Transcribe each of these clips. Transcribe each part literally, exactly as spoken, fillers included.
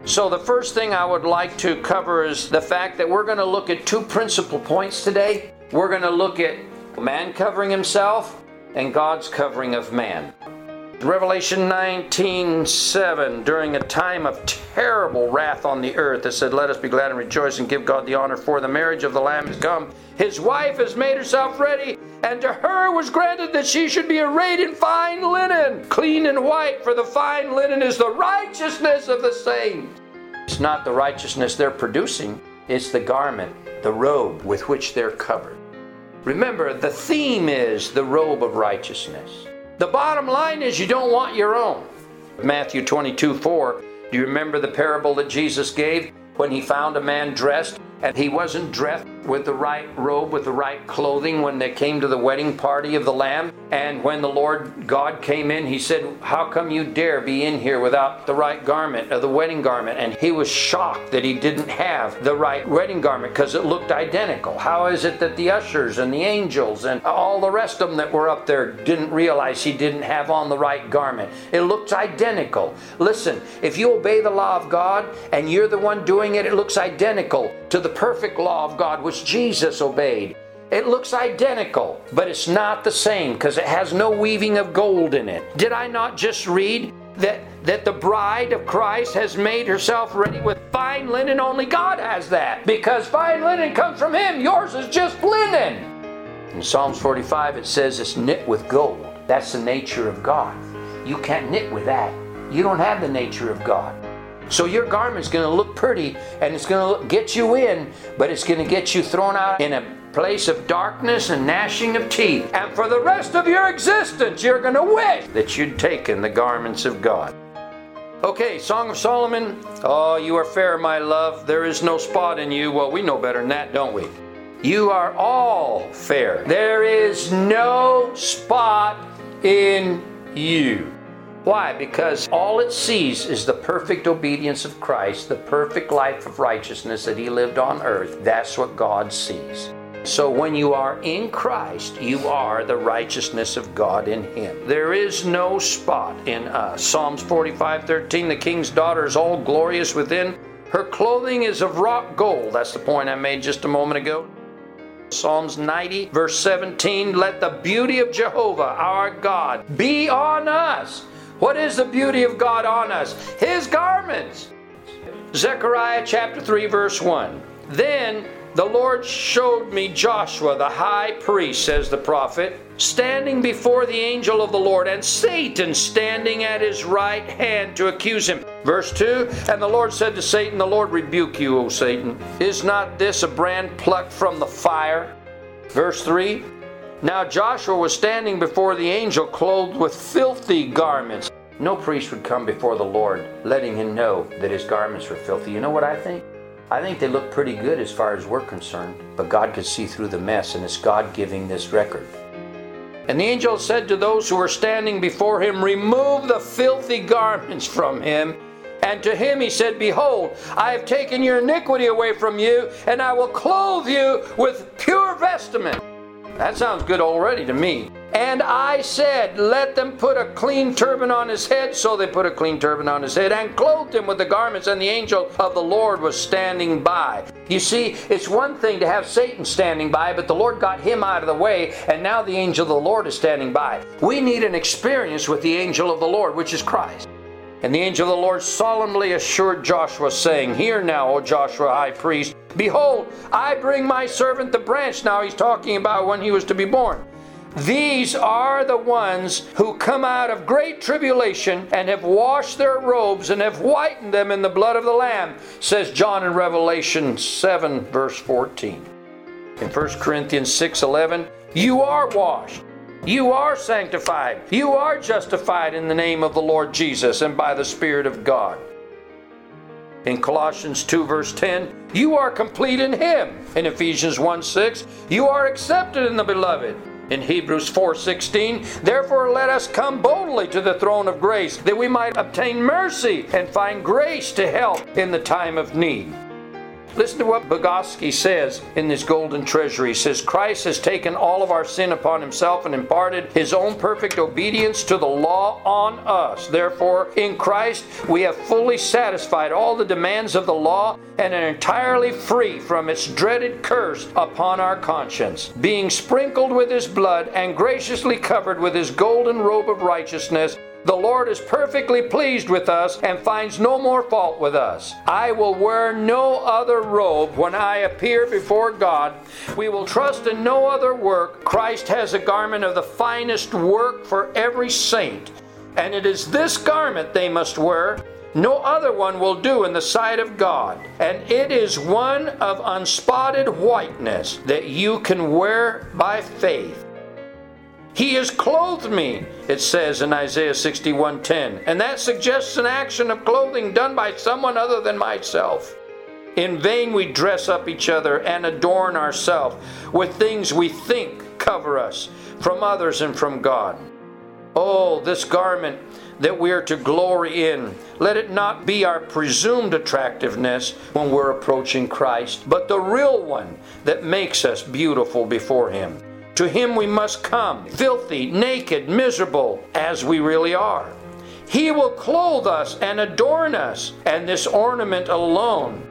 So the first thing I would like to cover is the fact that we're going to look at two principal points today. We're going to look at man covering himself and God's covering of man. Revelation nineteen seven, during a time of terrible wrath on the earth, it said, "Let us be glad and rejoice and give God the honor, for the marriage of the Lamb is come. His wife has made herself ready, and to her was granted that she should be arrayed in fine linen, clean and white, for the fine linen is the righteousness of the saints." It's not the righteousness they're producing, it's the garment, the robe with which they're covered. Remember, the theme is the robe of righteousness. The bottom line is you don't want your own. Matthew twenty-two four, do you remember the parable that Jesus gave when he found a man dressed and he wasn't dressed with the right robe, with the right clothing when they came to the wedding party of the Lamb? And when the Lord God came in, he said, "How come you dare be in here without the right garment, or the wedding garment?" And he was shocked that he didn't have the right wedding garment because it looked identical. How is it that the ushers and the angels and all the rest of them that were up there didn't realize he didn't have on the right garment? It looks identical. Listen, if you obey the law of God and you're the one doing it, it looks identical to the perfect law of God which Jesus obeyed. It looks identical, but it's not the same because it has no weaving of gold in it. Did I not just read that, that the bride of Christ has made herself ready with fine linen? Only God has that, because fine linen comes from Him. Yours is just linen. In Psalms forty-five it says it's knit with gold. That's the nature of God. You can't knit with that. You don't have the nature of God. So your garment's going to look pretty and it's going to get you in, but it's going to get you thrown out in a place of darkness and gnashing of teeth. And for the rest of your existence, you're going to wish that you'd taken the garments of God. Okay, Song of Solomon. "Oh, you are fair, my love. There is no spot in you." Well, we know better than that, don't we? You are all fair. There is no spot in you. Why? Because all it sees is the perfect obedience of Christ, the perfect life of righteousness that He lived on earth. That's what God sees. So when you are in Christ, you are the righteousness of God in Him. There is no spot in us. Psalms forty-five thirteen, "The king's daughter is all glorious within. Her clothing is of wrought gold." That's the point I made just a moment ago. Psalms ninety verse seventeen, "Let the beauty of Jehovah our God be on us." What is the beauty of God on us? His garments. Zechariah chapter three verse one. "Then the Lord showed me Joshua the high priest," says the prophet, "standing before the angel of the Lord, and Satan standing at his right hand to accuse him." Verse two, "And the Lord said to Satan, the Lord rebuke you, O Satan. Is not this a brand plucked from the fire?" Verse three, "Now Joshua was standing before the angel clothed with filthy garments." No priest would come before the Lord letting him know that his garments were filthy. You know what I think? I think they look pretty good as far as we're concerned, but God could see through the mess, and it's God giving this record. "And the angel said to those who were standing before him, Remove the filthy garments from him. And to him he said, Behold, I have taken your iniquity away from you, and I will clothe you with pure vestment." That sounds good already to me. "And I said, Let them put a clean turban on his head." So they put a clean turban on his head and clothed him with the garments, and the angel of the Lord was standing by. You see, it's one thing to have Satan standing by, but the Lord got him out of the way, and now the angel of the Lord is standing by. We need an experience with the angel of the Lord, which is Christ. "And the angel of the Lord solemnly assured Joshua, saying, Hear now, O Joshua, high priest, behold, I bring my servant the branch." Now he's talking about when he was to be born. "These are the ones who come out of great tribulation and have washed their robes and have whitened them in the blood of the Lamb," says John in Revelation seven, verse fourteen. In First Corinthians six eleven, "You are washed. You are sanctified. You are justified in the name of the Lord Jesus and by the Spirit of God." In Colossians two verse ten, "You are complete in Him." In Ephesians one six, "You are accepted in the Beloved." In Hebrews four sixteen, "Therefore let us come boldly to the throne of grace, that we might obtain mercy and find grace to help in the time of need." Listen to what Vygotsky says in this golden treasury. He says, Christ has taken all of our sin upon himself and imparted his own perfect obedience to the law on us. Therefore, in Christ, we have fully satisfied all the demands of the law and are entirely free from its dreaded curse upon our conscience. Being sprinkled with his blood and graciously covered with his golden robe of righteousness, the Lord is perfectly pleased with us and finds no more fault with us. I will wear no other robe when I appear before God. We will trust in no other work. Christ has a garment of the finest work for every saint, and it is this garment they must wear. No other one will do in the sight of God, and it is one of unspotted whiteness that you can wear by faith. He has clothed me, it says in Isaiah sixty-one ten, and that suggests an action of clothing done by someone other than myself. In vain we dress up each other and adorn ourselves with things we think cover us from others and from God. Oh, this garment that we are to glory in, let it not be our presumed attractiveness when we're approaching Christ, but the real one that makes us beautiful before him. To him we must come, filthy, naked, miserable, as we really are. He will clothe us and adorn us, and this ornament alone,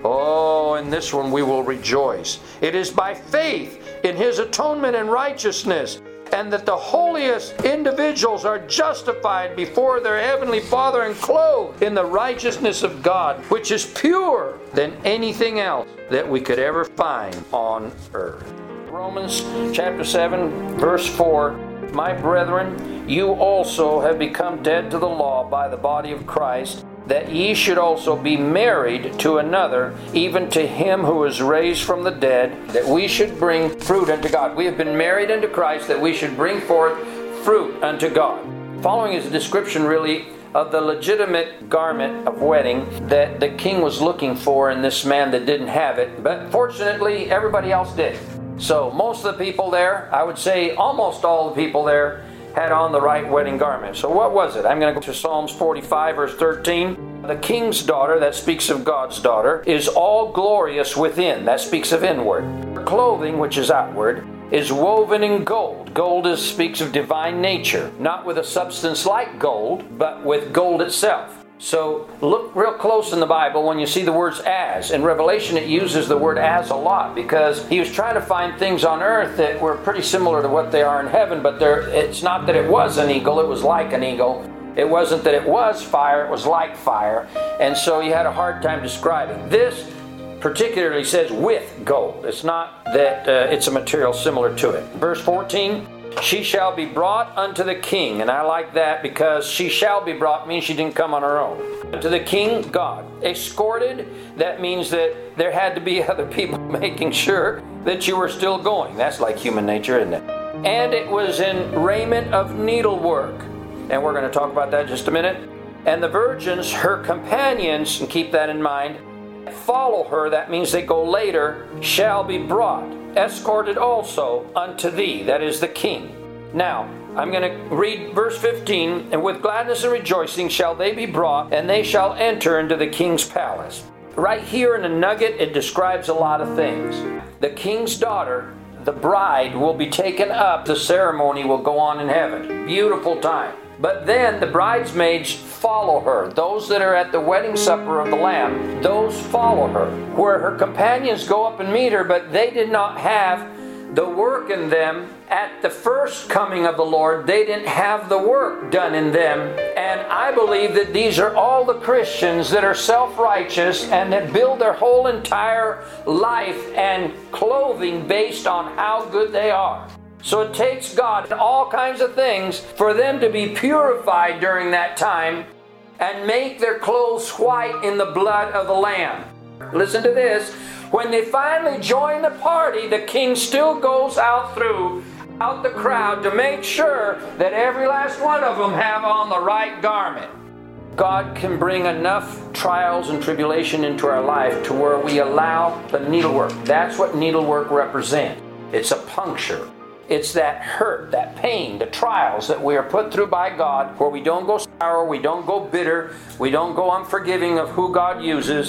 oh, in this one we will rejoice. It is by faith in his atonement and righteousness, and that the holiest individuals are justified before their heavenly Father and clothed in the righteousness of God, which is purer than anything else that we could ever find on earth. Romans chapter seven, verse four, My brethren, you also have become dead to the law by the body of Christ, that ye should also be married to another, even to him who is raised from the dead, that we should bring fruit unto God. We have been married unto Christ, that we should bring forth fruit unto God. Following is a description, really, of the legitimate garment of wedding that the king was looking for in this man that didn't have it. But fortunately, everybody else did. So most of the people there, I would say almost all the people there, had on the right wedding garment. So what was it? I'm going to go to Psalms forty-five, verse thirteen. The king's daughter, that speaks of God's daughter, is all glorious within. That speaks of inward. Her clothing, which is outward, is woven in gold. Gold is, speaks of divine nature, not with a substance like gold, but with gold itself. So look real close in the Bible when you see the words as. In Revelation it uses the word as a lot because he was trying to find things on earth that were pretty similar to what they are in heaven, but it's not that it was an eagle, it was like an eagle. It wasn't that it was fire, it was like fire. And so he had a hard time describing. This particularly says with gold. It's not that uh, it's a material similar to it. Verse fourteen, she shall be brought unto the king. And I like that because she shall be brought means she didn't come on her own. To the king, God. Escorted, that means that there had to be other people making sure that you were still going. That's like human nature, isn't it? And it was in raiment of needlework. And we're going to talk about that in just a minute. And the virgins, her companions, and keep that in mind, follow her, that means they go later, shall be brought. Escorted also unto thee, that is the king. Now, I'm going to read verse fifteen. And with gladness and rejoicing shall they be brought, and they shall enter into the king's palace. Right here in a nugget, it describes a lot of things. The king's daughter, the bride, will be taken up. The ceremony will go on in heaven. Beautiful time. But then the bridesmaids follow her. Those that are at the wedding supper of the Lamb, those follow her. Where her companions go up and meet her, but they did not have the work in them. At the first coming of the Lord, they didn't have the work done in them. And I believe that these are all the Christians that are self-righteous and that build their whole entire life and clothing based on how good they are. So it takes God and all kinds of things for them to be purified during that time and make their clothes white in the blood of the Lamb. Listen to this. When they finally join the party, the king still goes out through out the crowd to make sure that every last one of them have on the right garment. God can bring enough trials and tribulation into our life to where we allow the needlework. That's what needlework represents. It's a puncture. It's that hurt, that pain, the trials that we are put through by God, where we don't go sour, we don't go bitter, we don't go unforgiving of who God uses.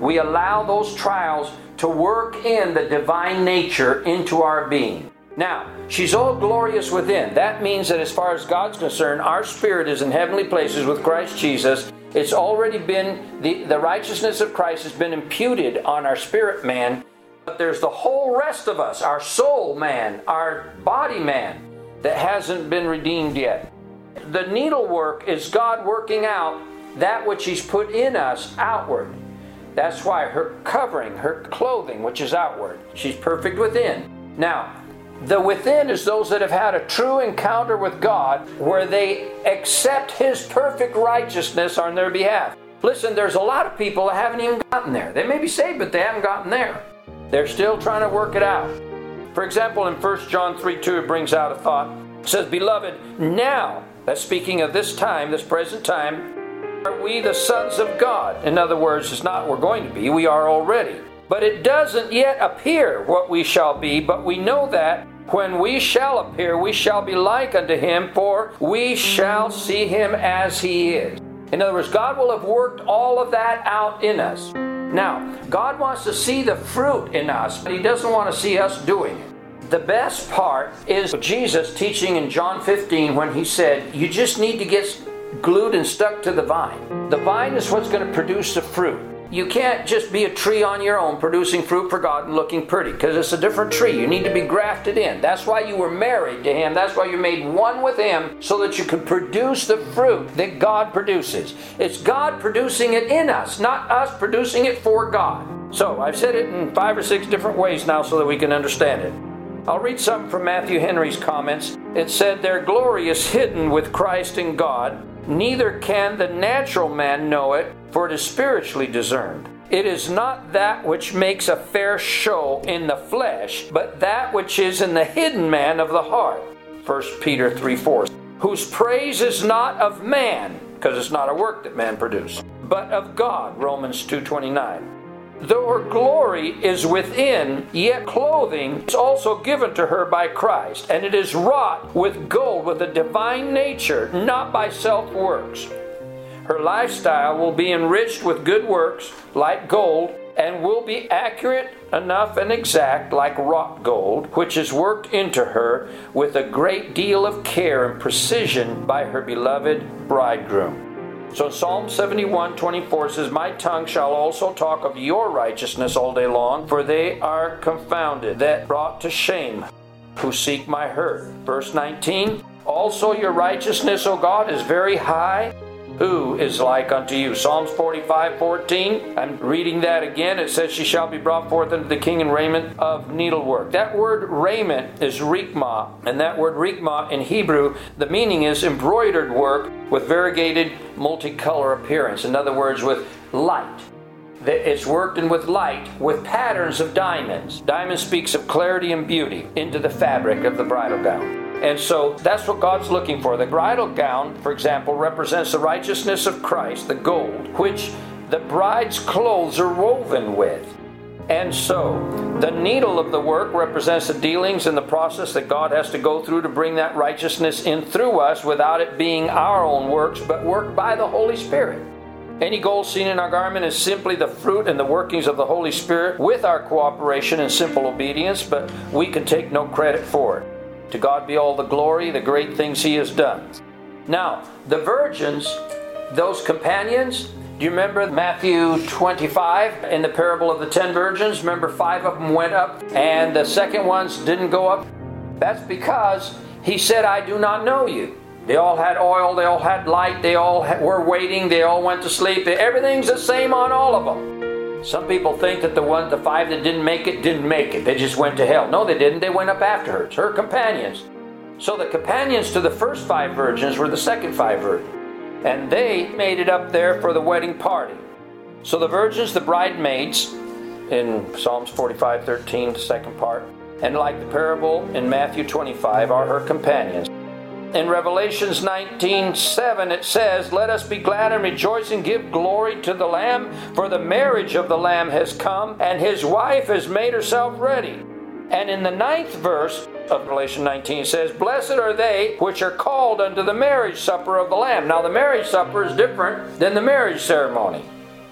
We allow those trials to work in the divine nature into our being. Now, she's all glorious within. That means that as far as God's concerned, our spirit is in heavenly places with Christ Jesus. It's already been, the, the righteousness of Christ has been imputed on our spirit man. But there's the whole rest of us, our soul man, our body man, that hasn't been redeemed yet. The needlework is God working out that which He's put in us outward. That's why her covering, her clothing, which is outward. She's perfect within. Now, the within is those that have had a true encounter with God where they accept His perfect righteousness on their behalf. Listen, there's a lot of people that haven't even gotten there. They may be saved, but they haven't gotten there. They're still trying to work it out. For example, in First John three two, it brings out a thought. It says, "Beloved, now," that's speaking of this time, this present time, "are we the sons of God." In other words, it's not we're going to be, we are already. "But it doesn't yet appear what we shall be, but we know that when we shall appear, we shall be like unto Him, for we shall see Him as He is." In other words, God will have worked all of that out in us. Now, God wants to see the fruit in us, but He doesn't want to see us doing it. The best part is Jesus teaching in John fifteen when He said, you just need to get glued and stuck to the vine. The vine is what's going to produce the fruit. You can't just be a tree on your own producing fruit for God and looking pretty, because it's a different tree. You need to be grafted in. That's why you were married to Him. That's why you're made one with Him, so that you can produce the fruit that God produces. It's God producing it in us, not us producing it for God. So I've said it in five or six different ways now so that we can understand it. I'll read something from Matthew Henry's comments. It said, "Their glory is hidden with Christ in God. Neither can the natural man know it, for it is spiritually discerned. It is not that which makes a fair show in the flesh, but that which is in the hidden man of the heart." First Peter three four. "Whose praise is not of man," because it's not a work that man produced, "but of God." Romans two twenty-nine. "Though her glory is within, yet clothing is also given to her by Christ, and it is wrought with gold, with a divine nature, not by self-works. Her lifestyle will be enriched with good works, like gold, and will be accurate enough and exact, like wrought gold, which is worked into her with a great deal of care and precision by her beloved bridegroom." So Psalm seventy-one twenty-four says, "My tongue shall also talk of your righteousness all day long, for they are confounded, that brought to shame, who seek my hurt." Verse nineteen, "Also your righteousness, O God, is very high. Who is like unto you?" Psalms forty-five fourteen, I'm reading that again. It says, "She shall be brought forth unto the king in raiment of needlework." That word raiment is rikmah, and that word rikmah in Hebrew, the meaning is embroidered work with variegated multicolor appearance. In other words, with light. It's worked in with light, with patterns of diamonds. Diamond speaks of clarity and beauty into the fabric of the bridal gown. And so that's what God's looking for. The bridal gown, for example, represents the righteousness of Christ, the gold, which the bride's clothes are woven with. And so the needle of the work represents the dealings and the process that God has to go through to bring that righteousness in through us without it being our own works, but worked by the Holy Spirit. Any gold seen in our garment is simply the fruit and the workings of the Holy Spirit with our cooperation and simple obedience, but we can take no credit for it. To God be all the glory, the great things He has done. Now, the virgins, those companions, do you remember Matthew twenty-five in the parable of the ten virgins? Remember, five of them went up and the second ones didn't go up? That's because He said, "I do not know you." They all had oil, they all had light, they all were waiting, they all went to sleep. Everything's the same on all of them. Some people think that the one, the five that didn't make it, didn't make it. They just went to hell. No, they didn't. They went up after her. It's her companions. So the companions to the first five virgins were the second five virgins. And they made it up there for the wedding party. So the virgins, the bridesmaids, in Psalms forty-five thirteen, the second part, and like the parable in Matthew twenty-five, are her companions. In Revelations nineteen seven it says, "Let us be glad and rejoice and give glory to the Lamb, for the marriage of the Lamb has come, and His wife has made herself ready." And in the ninth verse of Revelation nineteen it says, "Blessed are they which are called unto the marriage supper of the Lamb." Now the marriage supper is different than the marriage ceremony.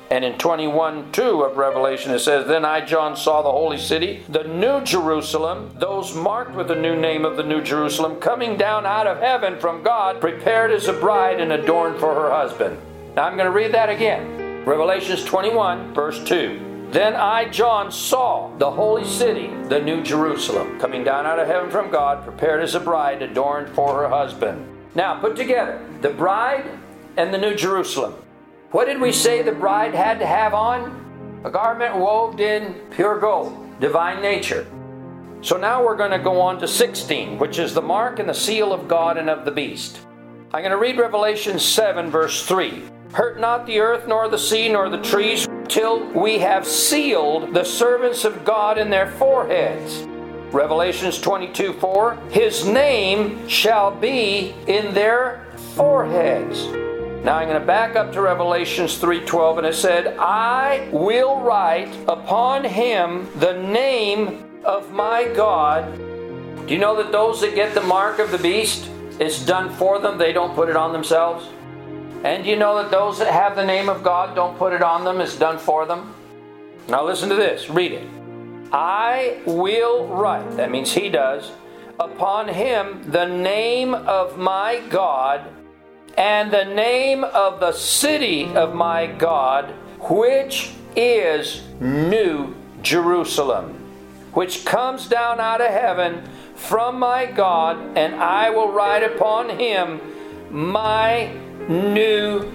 And in twenty-one two of Revelation it says, Then I, John, saw the holy city, the new Jerusalem, those marked with the new name of the new Jerusalem, coming down out of heaven from God, prepared as a bride and adorned for her husband. Now I'm going to read that again. Revelation twenty-one, verse two. Then I, John, saw the holy city, the new Jerusalem, coming down out of heaven from God, prepared as a bride, adorned for her husband. Now, put together, the bride and the new Jerusalem. What did we say the bride had to have on? A garment wove in pure gold, divine nature. So now we're going to go on to sixteen, which is the mark and the seal of God and of the beast. I'm going to read Revelation seven, verse three. Hurt not the earth, nor the sea, nor the trees, till we have sealed the servants of God in their foreheads. Revelation twenty-two four. His name shall be in their foreheads. Now I'm going to back up to Revelation three twelve, and it said, I will write upon him the name of my God. Do you know that those that get the mark of the beast, it's done for them, they don't put it on themselves? And you know that those that have the name of God don't put it on them, it's done for them? Now listen to this, read it. I will write, that means he does, upon him the name of my God and the name of the city of my God, which is New Jerusalem, which comes down out of heaven from my God, and I will write upon him my new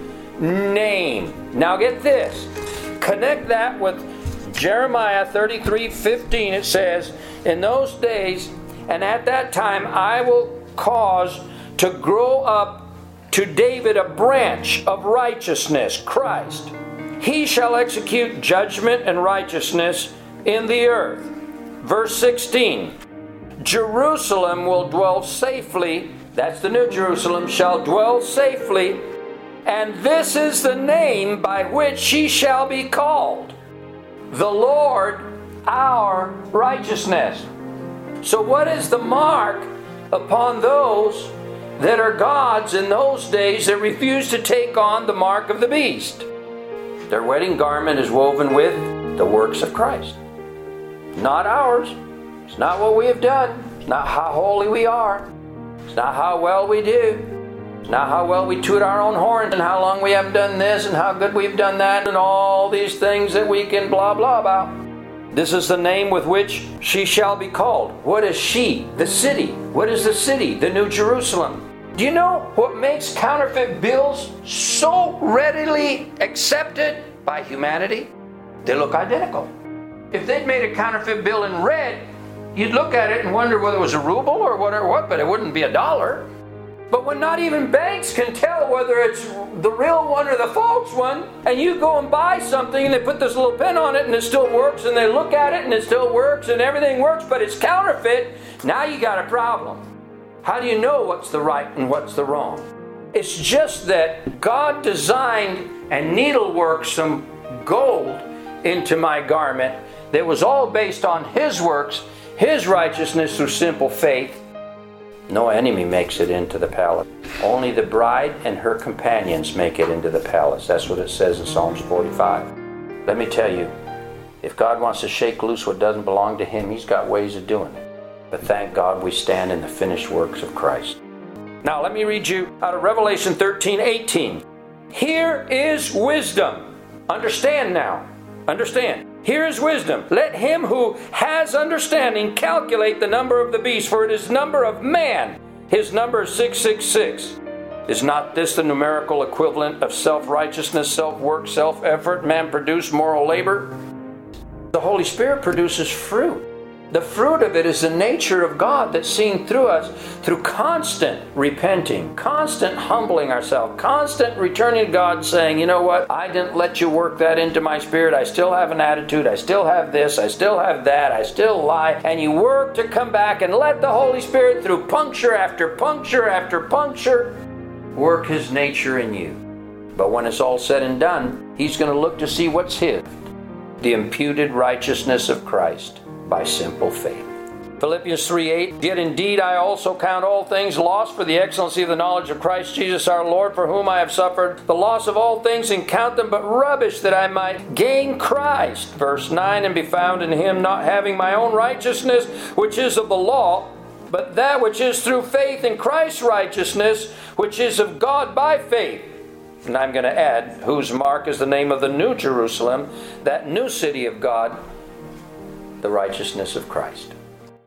name. Now get this. Connect that with Jeremiah thirty-three fifteen. It says, in those days and at that time I will cause to grow up to David a branch of righteousness, Christ. He shall execute judgment and righteousness in the earth. Verse sixteen. Jerusalem will dwell safely, that's the New Jerusalem, shall dwell safely, and this is the name by which she shall be called, the Lord our righteousness. So what is the mark upon those that are gods in those days that refuse to take on the mark of the beast? Their wedding garment is woven with the works of Christ. Not ours. It's not what we have done. It's not how holy we are. It's not how well we do. It's not how well we toot our own horns and how long we have done this and how good we've done that and all these things that we can blah blah about. This is the name with which she shall be called. What is she? The city. What is the city? The New Jerusalem. Do you know what makes counterfeit bills so readily accepted by humanity? They look identical. If they'd made a counterfeit bill in red, you'd look at it and wonder whether it was a ruble or whatever, what, but it wouldn't be a dollar. But when not even banks can tell whether it's the real one or the false one, and you go and buy something and they put this little pin on it and it still works, and they look at it and it still works and everything works, but it's counterfeit, now you got a problem. How do you know what's the right and what's the wrong? It's just that God designed and needleworked some gold into my garment that was all based on His works, His righteousness through simple faith. No enemy makes it into the palace. Only the bride and her companions make it into the palace. That's what it says in Psalms forty-five. Let me tell you, if God wants to shake loose what doesn't belong to Him, He's got ways of doing it. But thank God we stand in the finished works of Christ. Now let me read you out of Revelation thirteen eighteen. Here is wisdom. Understand now. Understand. Here is wisdom. Let him who has understanding calculate the number of the beast, for it is number of man. His number is six six six. Is not this the numerical equivalent of self-righteousness, self-work, self-effort, man-produced moral labor? The Holy Spirit produces fruit. The fruit of it is the nature of God that's seen through us through constant repenting, constant humbling ourselves, constant returning to God and saying, you know what, I didn't let you work that into my spirit. I still have an attitude. I still have this. I still have that. I still lie. And you work to come back and let the Holy Spirit, through puncture after puncture after puncture, work His nature in you. But when it's all said and done, He's going to look to see what's His. The imputed righteousness of Christ by simple faith. Philippians three eight, yet indeed I also count all things lost for the excellency of the knowledge of Christ Jesus our Lord, for whom I have suffered the loss of all things, and count them but rubbish, that I might gain Christ. Verse nine, and be found in him, not having my own righteousness, which is of the law, but that which is through faith in Christ's righteousness, which is of God by faith. And I'm going to add, whose mark is the name of the New Jerusalem, that new city of God, the righteousness of Christ.